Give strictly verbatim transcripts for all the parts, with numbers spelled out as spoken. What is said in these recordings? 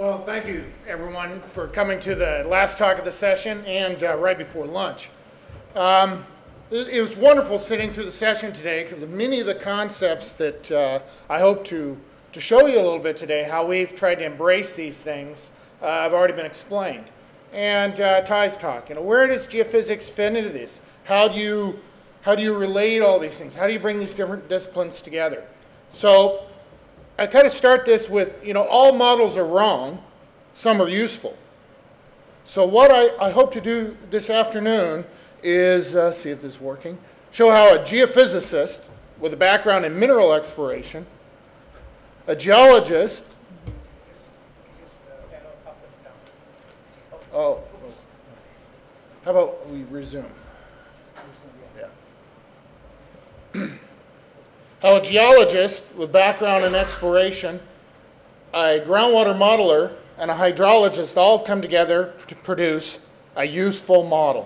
Well, thank you, everyone, for coming to the last talk of the session and uh, right before lunch. Um, it, it was wonderful sitting through the session today because many of the concepts that uh, I hope to, to show you a little bit today, how we've tried to embrace these things, uh, have already been explained. And uh, Ty's talk, you know, where does geophysics fit into this? How do you, how do you relate all these things? How do you bring these different disciplines together? So I kind of start this with, you know, all models are wrong, some are useful. So what I, I hope to do this afternoon is, uh, see if this is working, show how a geophysicist with a background in mineral exploration, a geologist, oh, how about we resume? Yeah. How a geologist with background in exploration, a groundwater modeler, and a hydrologist all have come together to produce a useful model.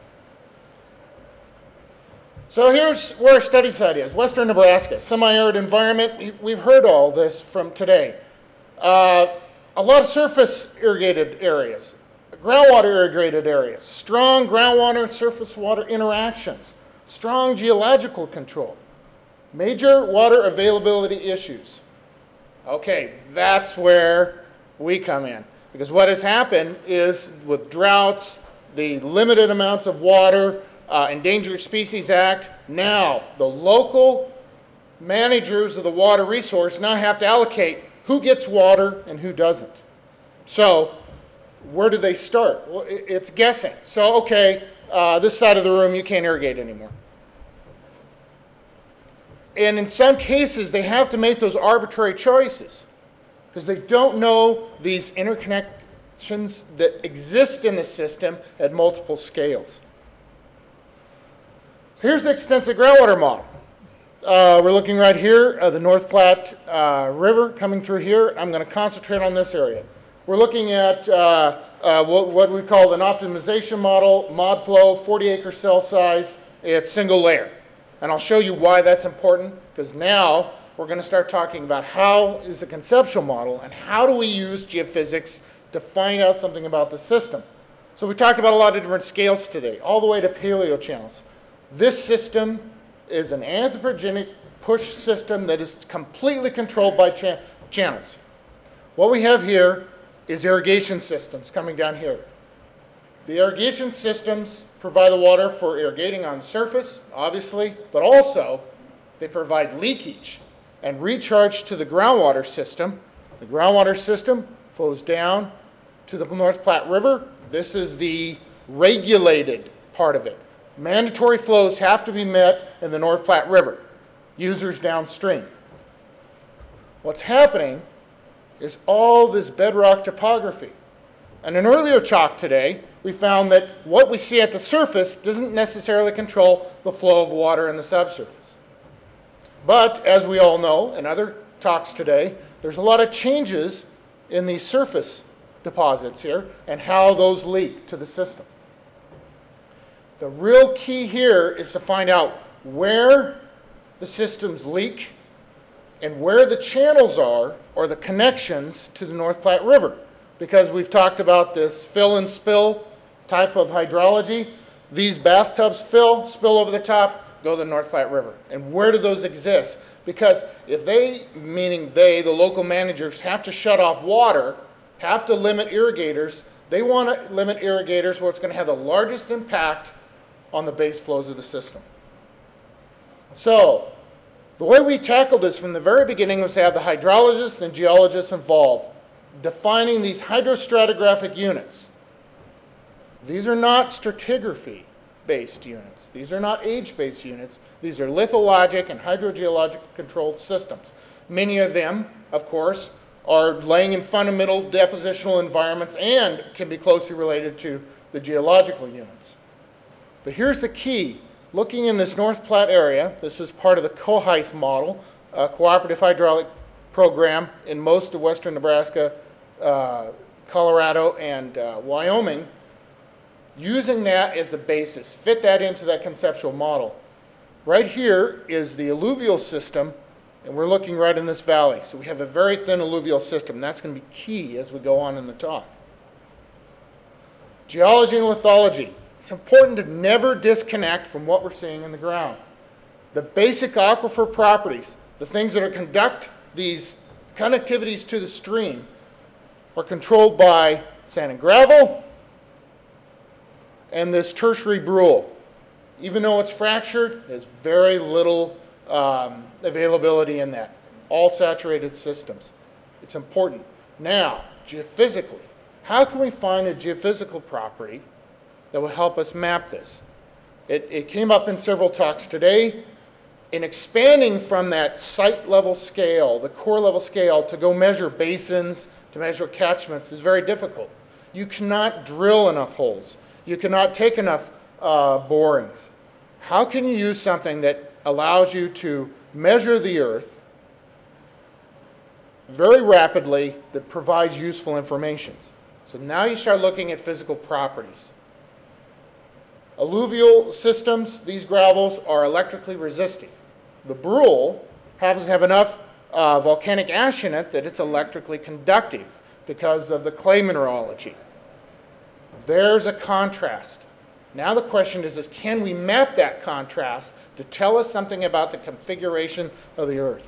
So here's where our study site is, western Nebraska, semi-arid environment. We've heard all this from today. Uh, a lot of surface irrigated areas, groundwater irrigated areas, strong groundwater and surface water interactions, strong geological control. Major water availability issues. Okay, that's where we come in. Because what has happened is with droughts, the limited amounts of water, uh, Endangered Species Act, now the local managers of the water resource now have to allocate who gets water and who doesn't. So where do they start? Well, it's guessing. So, okay, uh, this side of the room you can't irrigate anymore. And in some cases, they have to make those arbitrary choices because they don't know these interconnections that exist in the system at multiple scales. Here's the extensive groundwater model. Uh, we're looking right here at the North Platte uh, River coming through here. I'm going to concentrate on this area. We're looking at uh, uh, what, what we call an optimization model, ModFlow, forty acre cell size. It's single layer. And I'll show you why that's important, because now we're going to start talking about how is the conceptual model and how do we use geophysics to find out something about the system. So we talked about a lot of different scales today, all the way to paleochannels. This system is an anthropogenic push system that is completely controlled by cha channels. What we have here is irrigation systems coming down here. The irrigation systems provide the water for irrigating on the surface, obviously, but also they provide leakage and recharge to the groundwater system. The groundwater system flows down to the North Platte River. This is the regulated part of it. Mandatory flows have to be met in the North Platte River, users downstream. What's happening is all this bedrock topography. In an earlier talk today, we found that what we see at the surface doesn't necessarily control the flow of water in the subsurface. But as we all know in other talks today, there's a lot of changes in these surface deposits here and how those leak to the system. The real key here is to find out where the systems leak and where the channels are or the connections to the North Platte River. Because we've talked about this fill and spill type of hydrology. These bathtubs fill, spill over the top, go to the North Platte River. And where do those exist? Because if they, meaning they, the local managers, have to shut off water, have to limit irrigators, they want to limit irrigators where it's going to have the largest impact on the base flows of the system. So the way we tackled this from the very beginning was to have the hydrologists and geologists involved, defining these hydrostratigraphic units. These are not stratigraphy-based units. These are not age-based units. These are lithologic and hydrogeologic controlled systems. Many of them, of course, are laying in fundamental depositional environments and can be closely related to the geological units. But here's the key. Looking in this North Platte area, this is part of the COHYS model, a cooperative hydraulic program in most of western Nebraska, uh, Colorado, and uh, Wyoming, using that as the basis, fit that into that conceptual model. Right here is the alluvial system And we're looking right in this valley. So we have a very thin alluvial system. That's going to be key as we go on in the talk. Geology and lithology. It's important to never disconnect from what we're seeing in the ground. The basic aquifer properties, the things that are conduct these connectivities to the stream, are controlled by sand and gravel and this tertiary brule. Even though it's fractured, there's very little um, availability in that. All saturated systems. It's important. Now, geophysically, how can we find a geophysical property that will help us map this? It, it came up in several talks today. In expanding from that site level scale, the core level scale, to go measure basins, to measure catchments is very difficult. You cannot drill enough holes. You cannot take enough uh, borings. How can you use something that allows you to measure the earth very rapidly that provides useful information? So now you start looking at physical properties. Alluvial systems, these gravels are electrically resistive. The brule happens to have enough uh, volcanic ash in it that it's electrically conductive because of the clay mineralogy. There's a contrast. Now the question is, is can we map that contrast to tell us something about the configuration of the earth?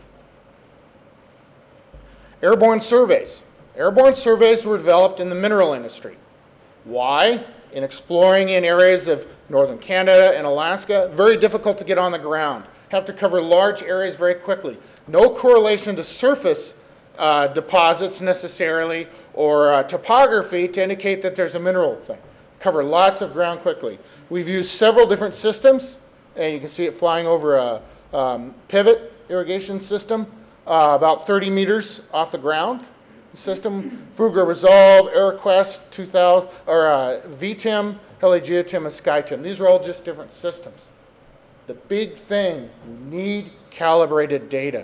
Airborne surveys. Airborne surveys were developed in the mineral industry. Why? In exploring in areas of northern Canada and Alaska, very difficult to get on the ground. Have to cover large areas very quickly. No correlation to surface uh, deposits necessarily, or uh, topography to indicate that there's a mineral thing. Cover lots of ground quickly. We've used several different systems, and you can see it flying over a um, pivot irrigation system, uh, about thirty meters off the ground. The system, Fugger Resolve, AeroQuest two thousand, or uh, V TIM, HeliGeoTim, and SkyTim. These are all just different systems. The big thing, we need calibrated data.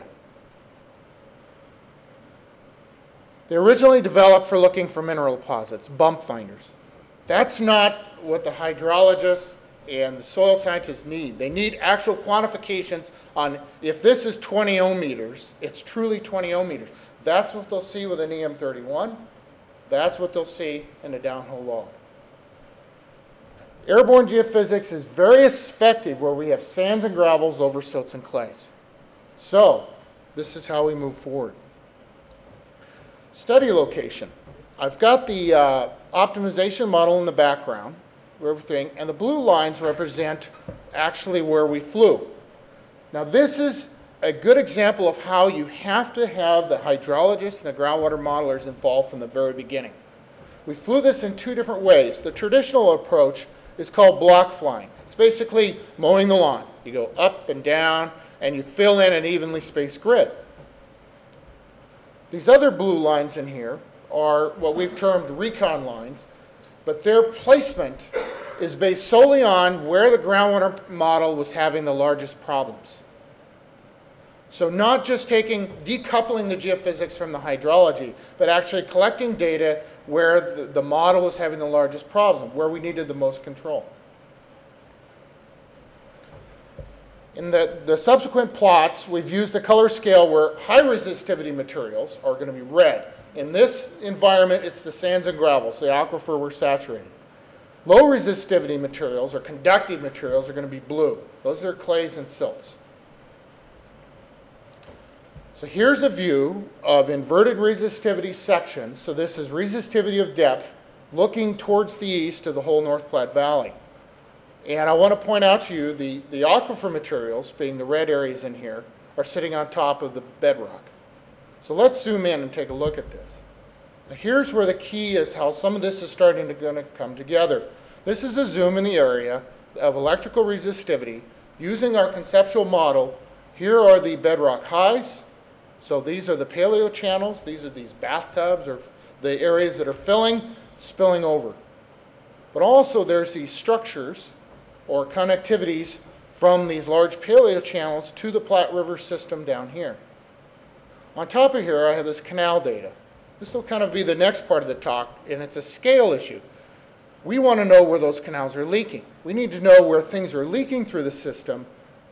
They originally developed for looking for mineral deposits, bump finders. That's not what the hydrologists and the soil scientists need. They need actual quantifications on if this is twenty ohm meters, it's truly twenty ohm meters. That's what they'll see with an E M thirty-one. That's what they'll see in a downhole log. Airborne geophysics is very effective where we have sands and gravels over silts and clays. So, this is how we move forward. Study location. I've got the uh, optimization model in the background, everything, and the blue lines represent actually where we flew. Now this is a good example of how you have to have the hydrologists and the groundwater modelers involved from the very beginning. We flew this in two different ways. The traditional approach is called block flying. It's basically mowing the lawn. You go up and down, and you fill in an evenly spaced grid. These other blue lines in here are what we've termed recon lines, but their placement is based solely on where the groundwater model was having the largest problems. So not just taking, decoupling the geophysics from the hydrology, but actually collecting data where the, the model was having the largest problem, where we needed the most control. In the, the subsequent plots, we've used a color scale where high resistivity materials are going to be red. In this environment, it's the sands and gravels, the aquifer were saturated. Low resistivity materials, or conductive materials, are going to be blue. Those are clays and silts. So here's a view of inverted resistivity sections. So this is resistivity of depth looking towards the east of the whole North Platte Valley. And I want to point out to you the, the aquifer materials, being the red areas in here, are sitting on top of the bedrock. So let's zoom in and take a look at this. Now here's where the key is, how some of this is starting to gonna come together. This is a zoom in the area of electrical resistivity using our conceptual model. Here are the bedrock highs. So these are the paleo channels. These are these bathtubs or the areas that are filling, spilling over. But also there's these structures or connectivities from these large paleo channels to the Platte River system down here. On top of here, I have this canal data. This will kind of be the next part of the talk, and it's a scale issue. We want to know where those canals are leaking. We need to know where things are leaking through the system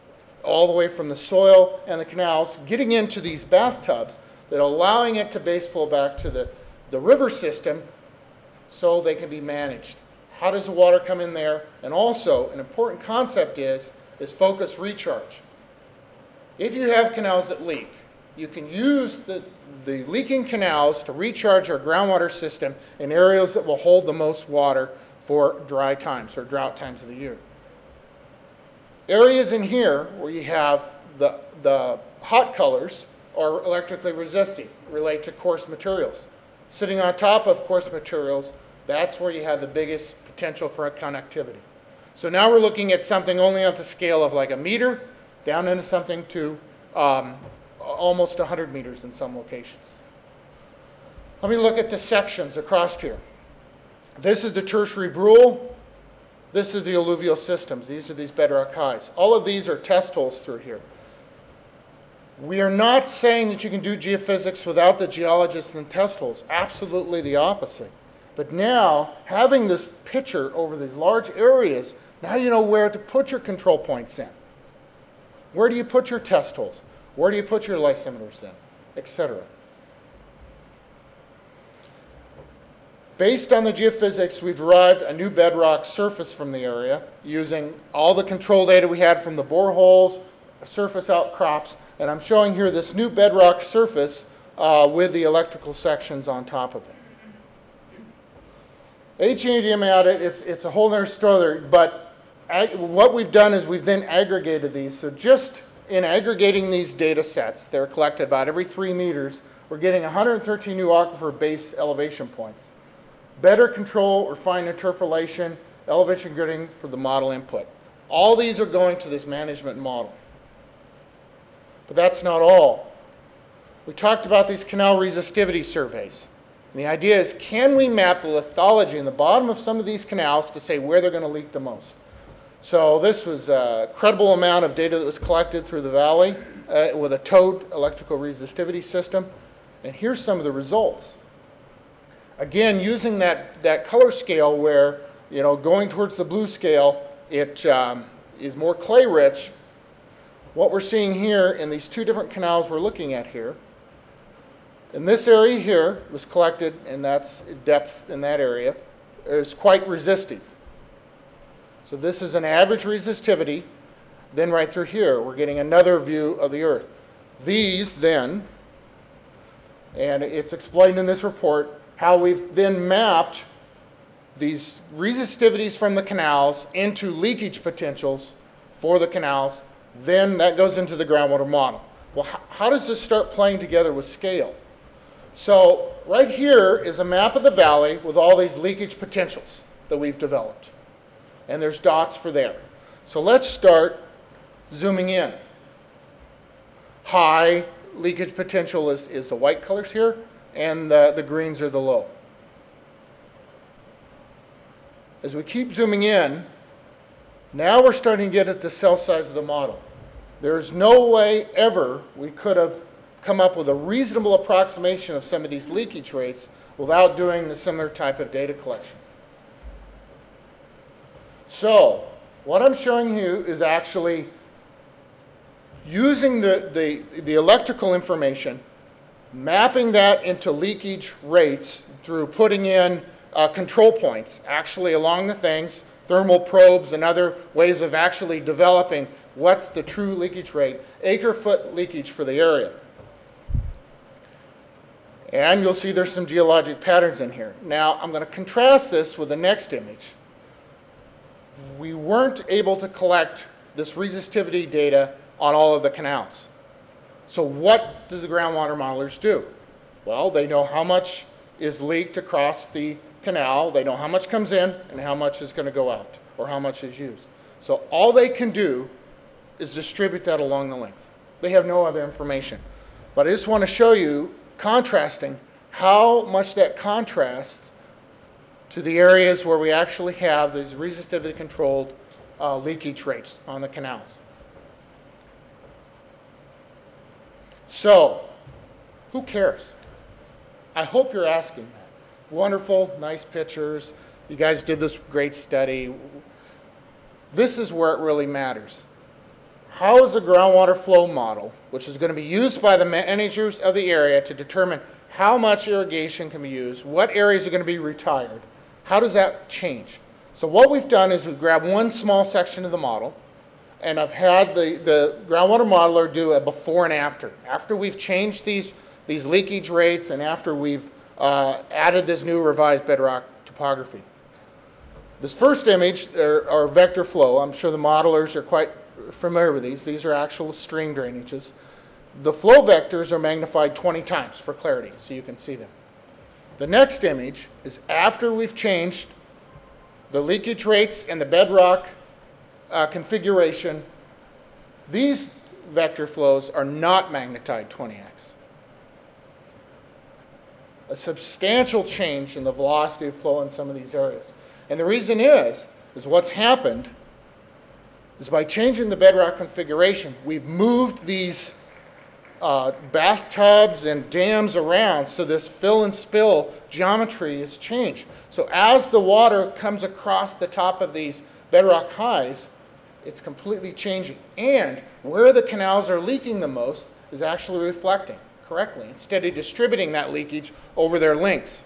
all the way from the soil and the canals, getting into these bathtubs that are allowing it to base flow back to the, the river system so they can be managed. How does the water come in there? And also, an important concept is, is focus recharge. If you have canals that leak, you can use the, the leaking canals to recharge our groundwater system in areas that will hold the most water for dry times or drought times of the year. Areas in here where you have the, the hot colors are electrically resistive, relate to coarse materials. Sitting on top of coarse materials, that's where you have the biggest potential for connectivity. So now we're looking at something only on the scale of like a meter down into something to um, almost one hundred meters in some locations. Let me look at the sections across here. This is the tertiary brule. This is the alluvial systems. These are these bedrock highs. All of these are test holes through here. We are not saying that you can do geophysics without the geologists and test holes. Absolutely the opposite. But now, having this picture over these large areas, now you know where to put your control points in. Where do you put your test holes? Where do you put your lysimeters in? et cetera. Based on the geophysics, we've derived a new bedrock surface from the area using all the control data we had from the boreholes, surface outcrops, and I'm showing here this new bedrock surface uh, with the electrical sections on top of it. H E D M audit, it's, it's a whole other story, but ag what we've done is we've then aggregated these. So just in aggregating these data sets, they're collected about every three meters, we're getting one hundred thirteen new aquifer base elevation points. Better control, refined interpolation, elevation gridding for the model input. All these are going to this management model. But that's not all. We talked about these canal resistivity surveys. And the idea is, can we map the lithology in the bottom of some of these canals to say where they're going to leak the most? So this was a credible amount of data that was collected through the valley uh, with a towed electrical resistivity system. And here's some of the results. Again, using that, that color scale where, you know, going towards the blue scale, it um, is more clay rich. What we're seeing here in these two different canals we're looking at here, in this area here was collected, and that's depth in that area, is quite resistive. So this is an average resistivity. Then right through here, we're getting another view of the Earth. These then, and it's explained in this report, how we've then mapped these resistivities from the canals into leakage potentials for the canals. Then that goes into the groundwater model. Well, how, how does this start playing together with scale? So right here is a map of the valley with all these leakage potentials that we've developed. And there's dots for there. So let's start zooming in. High leakage potential is, is the white colors here, and the, the greens are the low. As we keep zooming in, now we're starting to get at the cell size of the model. There's no way ever we could have come up with a reasonable approximation of some of these leakage rates without doing the similar type of data collection. So, what I'm showing you is actually using the, the, the electrical information, mapping that into leakage rates through putting in uh, control points, actually along the things, thermal probes and other ways of actually developing what's the true leakage rate, acre foot leakage for the area. And you'll see there's some geologic patterns in here. Now, I'm going to contrast this with the next image. We weren't able to collect this resistivity data on all of the canals. So what does the groundwater modelers do? Well, they know how much is leaked across the canal, they know how much comes in and how much is going to go out, or how much is used. So all they can do is distribute that along the length. They have no other information. But I just want to show you, contrasting, how much that contrasts to the areas where we actually have these resistivity controlled uh, leakage rates on the canals. So, who cares? I hope you're asking that. Wonderful, nice pictures. You guys did this great study. This is where it really matters. how is the groundwater flow model, which is going to be used by the managers of the area to determine how much irrigation can be used, what areas are going to be retired, how does that change? So what we've done is we've grabbed one small section of the model, and I've had the, the groundwater modeler do a before and after. After we've changed these, these leakage rates and after we've uh, added this new revised bedrock topography. This first image are, are vector flow. I'm sure the modelers are quite familiar with these. These are actual stream drainages. The flow vectors are magnified twenty times for clarity, so you can see them. The next image is after we've changed the leakage rates and the bedrock uh, configuration. These vector flows are not magnetized twenty x. A substantial change in the velocity of flow in some of these areas. And the reason is, is what's happened is by changing the bedrock configuration, we've moved these uh, bathtubs and dams around, so this fill and spill geometry has changed. So as the water comes across the top of these bedrock highs, it's completely changing. And where the canals are leaking the most is actually reflecting correctly, instead of distributing that leakage over their lengths.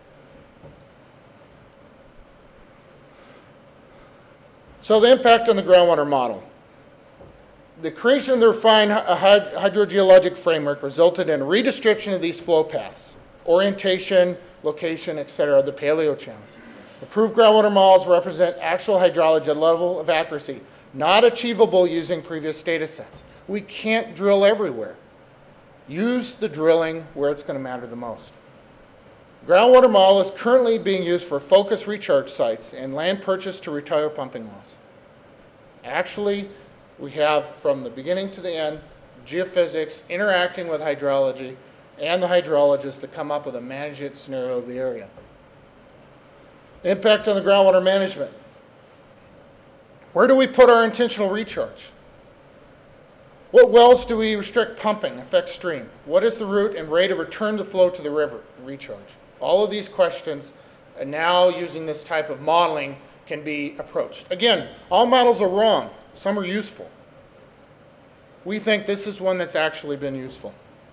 So the impact on the groundwater model. The creation of the refined hydrogeologic framework resulted in a redistribution of these flow paths, orientation, location, et cetera, of the paleo channels. Approved groundwater models represent actual hydrology at level of accuracy, not achievable using previous data sets. We can't drill everywhere. Use the drilling where it's going to matter the most. Groundwater model is currently being used for focus recharge sites and land purchase to retire pumping wells. Actually, we have from the beginning to the end geophysics interacting with hydrology and the hydrologist to come up with a management scenario of the area. Impact on the groundwater management. Where do we put our intentional recharge? What wells do we restrict pumping, affect stream? What is the route and rate of return to flow to the river, recharge? All of these questions, and now using this type of modeling, can be approached. Again, all models are wrong. Some are useful. We think this is one that's actually been useful.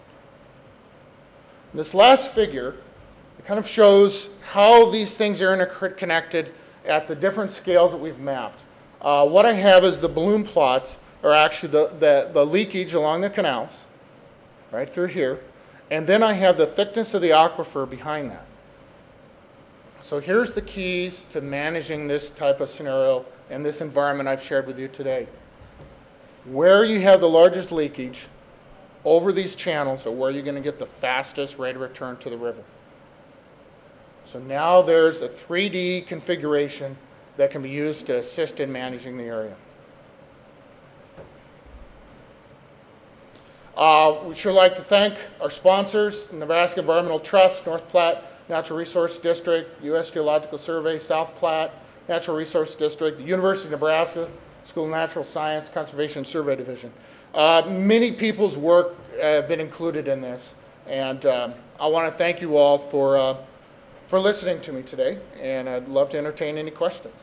This last figure, it kind of shows how these things are interconnected at the different scales that we've mapped. Uh, what I have is the balloon plots are actually the, the, the leakage along the canals, right through here. And then I have the thickness of the aquifer behind that. So here's the keys to managing this type of scenario and this environment I've shared with you today. Where you have the largest leakage over these channels are where you're going to get the fastest rate of return to the river. So now there's a three D configuration that can be used to assist in managing the area. Uh, we sure like to thank our sponsors, Nebraska Environmental Trust, North Platte Natural Resource District, U S Geological Survey, South Platte Natural Resource District, the University of Nebraska School of Natural Science, Conservation and Survey Division. Uh, many people's work have been included in this, and um, I want to thank you all for, uh, for listening to me today, and I'd love to entertain any questions.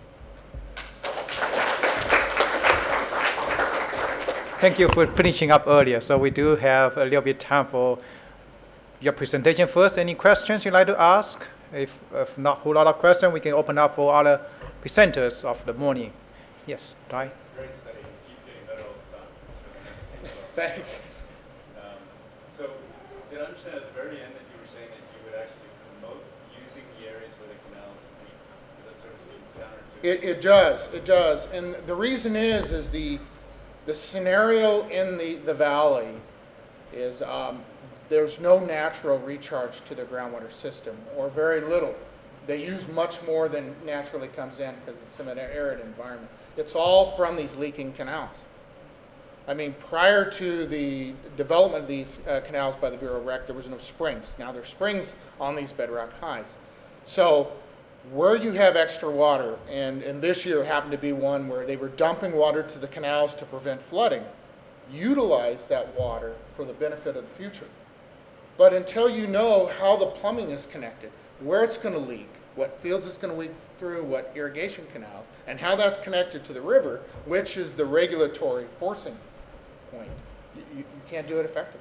Thank you for finishing up earlier. So we do have a little bit time for your presentation first. Any questions you'd like to ask? If, if not a whole lot of questions, we can open up for other presenters of the morning. Yes, Ty? It's a great study. It keeps getting better all the time. It's really nice to see. Thanks. Um, so did I understand at the very end that you were saying that you would actually promote using the areas where the canals leak? Because that sort of seems counterintuitive. It, it does, it does. And the reason is, is the, the scenario in the, the valley is um, there's no natural recharge to the groundwater system, or very little. They use much more than naturally comes in because it's an arid environment. It's all from these leaking canals. I mean, prior to the development of these uh, canals by the Bureau of Rec, there was no springs. Now there's springs on these bedrock highs. So where you have extra water, and, and this year happened to be one where they were dumping water to the canals to prevent flooding, utilize that water for the benefit of the future. But until you know how the plumbing is connected, where it's going to leak, what fields it's going to weave through, what irrigation canals, and how that's connected to the river, which is the regulatory forcing point. You, you, you can't do it effectively.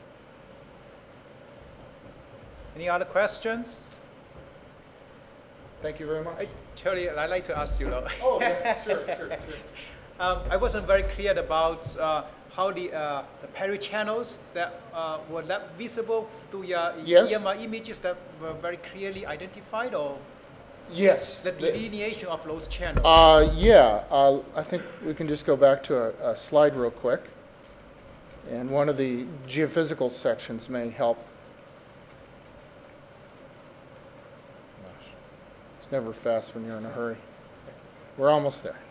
Any other questions? Thank you very much. I, Charlie, I'd like to ask you though. Oh, yeah, sure, sure, sure. Um, I wasn't very clear about uh, how the, uh, the Perry channels that uh, were that visible to your Yes. E M R images that were very clearly identified, or Yes. the the- delineation of those channels? Uh, yeah, uh, I think we can just go back to a, a slide real quick. And one of the geophysical sections may help. Gosh, it's never fast when you're in a hurry. We're almost there.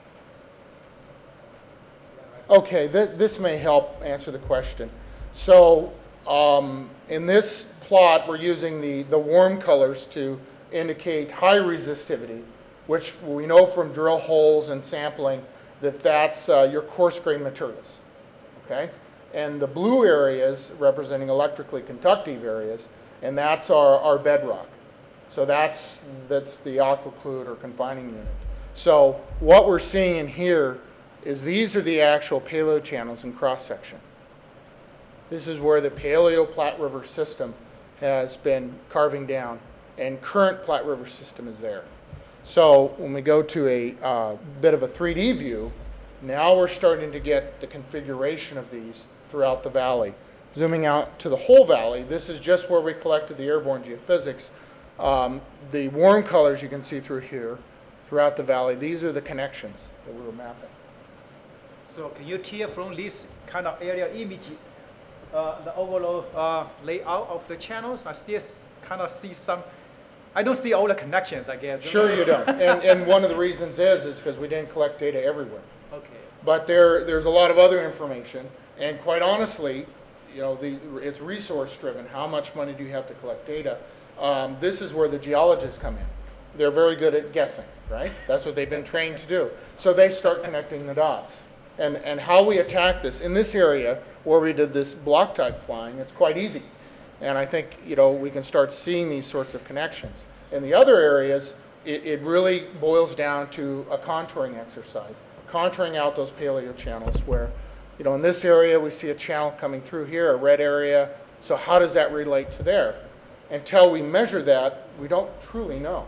Okay, th this may help answer the question. So um, in this plot, we're using the, the warm colors to indicate high resistivity, which we know from drill holes and sampling that that's uh, your coarse grain materials, okay? And the blue areas representing electrically conductive areas, and that's our, our bedrock. So that's, that's the aquiclude or confining unit. So what we're seeing here is these are the actual paleo channels in cross-section. This is where the Paleo Platte River system has been carving down, and current Platte River system is there. So when we go to a uh, bit of a three D view, now we're starting to get the configuration of these throughout the valley. Zooming out to the whole valley, this is just where we collected the airborne geophysics. Um, the warm colors you can see through here, throughout the valley, these are the connections that we were mapping. So can you tell from this kind of area image, uh, the overall uh, layout of the channels? I still kind of see some, I don't see all the connections, I guess. Sure you don't. And, and one of the reasons is, is because we didn't collect data everywhere. Okay. But there, there's a lot of other information, and quite honestly, you know, the, it's resource driven. How much money do you have to collect data? Um, this is where the geologists come in. They're very good at guessing, right? That's what they've been trained to do. So they start connecting the dots. And, and how we attack this, in this area where we did this block type flying, it's quite easy. And I think, you know, we can start seeing these sorts of connections. In the other areas, it, it really boils down to a contouring exercise, contouring out those paleo channels where, you know, in this area we see a channel coming through here, a red area. So how does that relate to there? Until we measure that, we don't truly know.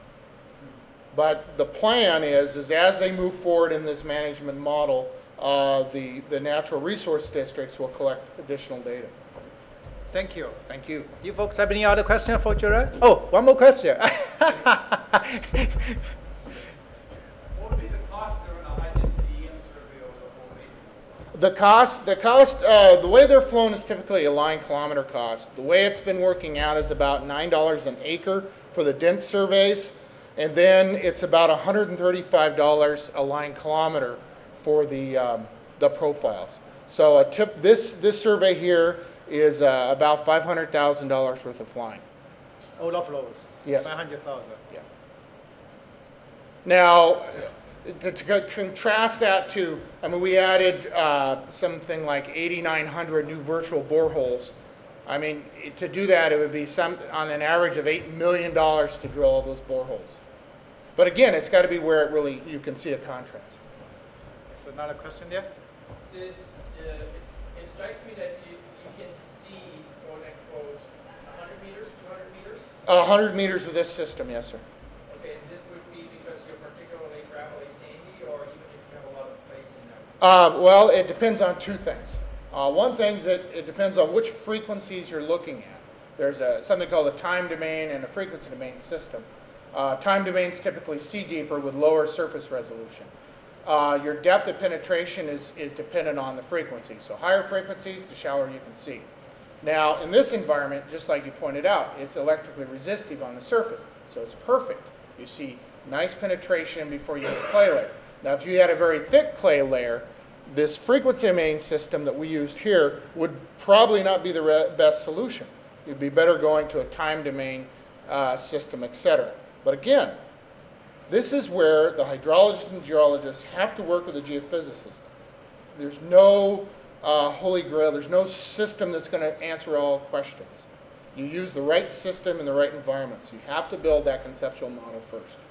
But the plan is, is as they move forward in this management model, uh, the, the natural resource districts will collect additional data. Thank you. Thank you. Do you folks have any other question for Gerard? Oh, one more question. What would be the cost of a high-density E M survey over the whole basin? The cost, the cost, uh, the way they're flown is typically a line kilometer cost. The way it's been working out is about nine dollars an acre for the dense surveys, and then it's about one hundred thirty-five dollars a line kilometer for the um, the profiles. So a tip, this this survey here is uh, about five hundred thousand dollars worth of flying. All of those? Yes. five hundred thousand. Yeah. Now, to, to contrast that to, I mean, we added uh, something like eighty-nine hundred new virtual boreholes. I mean, to do that, it would be some on an average of eight million dollars to drill all those boreholes. But again, it's got to be where it really, you can see a contrast. So another question there? Did, uh, it, it strikes me that you, you can see, quote unquote, one hundred meters, two hundred meters. one hundred meters of this system, yes, sir. Okay, this would be because you're particularly gravelly sandy, or even if you have a lot of place in there? Uh, well, it depends on two things. Uh, one thing is that it depends on which frequencies you're looking at. There's a, something called a time domain and a frequency domain system. Uh, time domains typically see deeper with lower surface resolution. Uh, your depth of penetration is, is dependent on the frequency. So higher frequencies, the shallower you can see. Now, in this environment, just like you pointed out, it's electrically resistive on the surface. So it's perfect. You see nice penetration before you hit the clay layer. Now, if you had a very thick clay layer, this frequency domain system that we used here would probably not be the re best solution. You'd be better going to a time domain uh, system, et cetera. But again, this is where the hydrologists and geologists have to work with the geophysicists. There's no uh, holy grail. There's no system that's going to answer all questions. You use the right system in the right environment. So you have to build that conceptual model first.